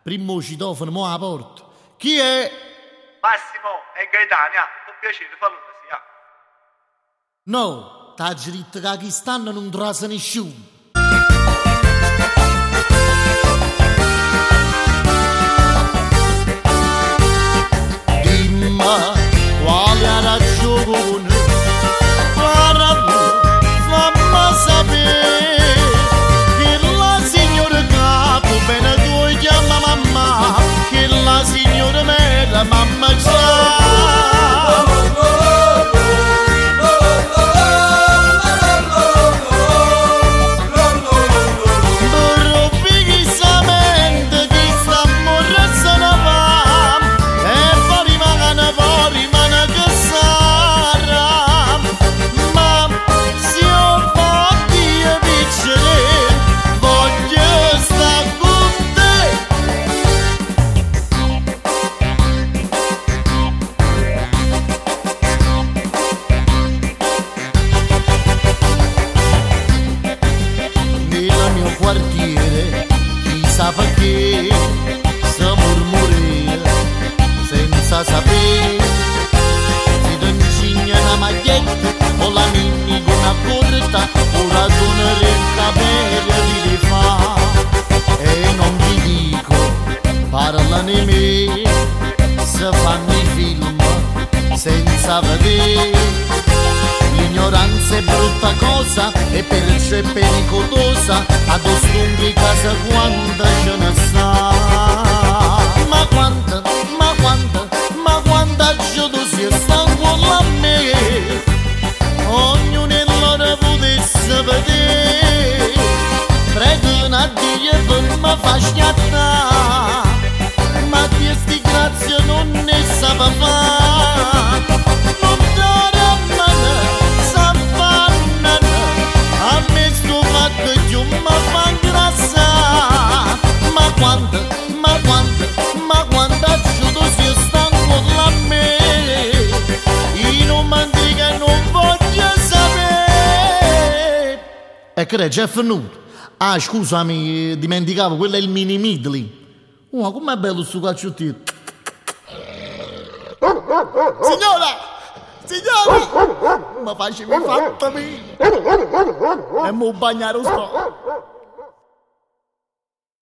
primo citofono, mo la porta. Chi è? Massimo e Gaetania, per piacere, fallo sia. No, t'ha detto che chi stanno non trasa nessuno. Dimmi quale ha ragione, fammi sapere che la signora capo bene tu chiama mamma, che la signora mera mamma già. Quartiere, chissà perché si murmurea senza sapere si t'ingigna una maglietta o la mini con una corta o la tonere il capello di rifà e non vi dico parlano di me se fanno i film senza vedere. L'ignoranza è brutta cosa e perciò è pericolosa, ad ostunghi casa quanta ce ne sta. Ma quanta giudo si sta con a me, ognuno nella potesse vedere, pregano a Dio per mi fa schiattare, ma Dio sti grazie non ne sa fare. Ma quanta giudo si stanco a me, io non mandi che non voglio sapere. E che è Jeff venuto? Ah, scusami, dimenticavo, quello è il mini Midley. Oh, com'è bello sto calciottino. Signora, ma facemi fatta mia. E mo bagnare sto.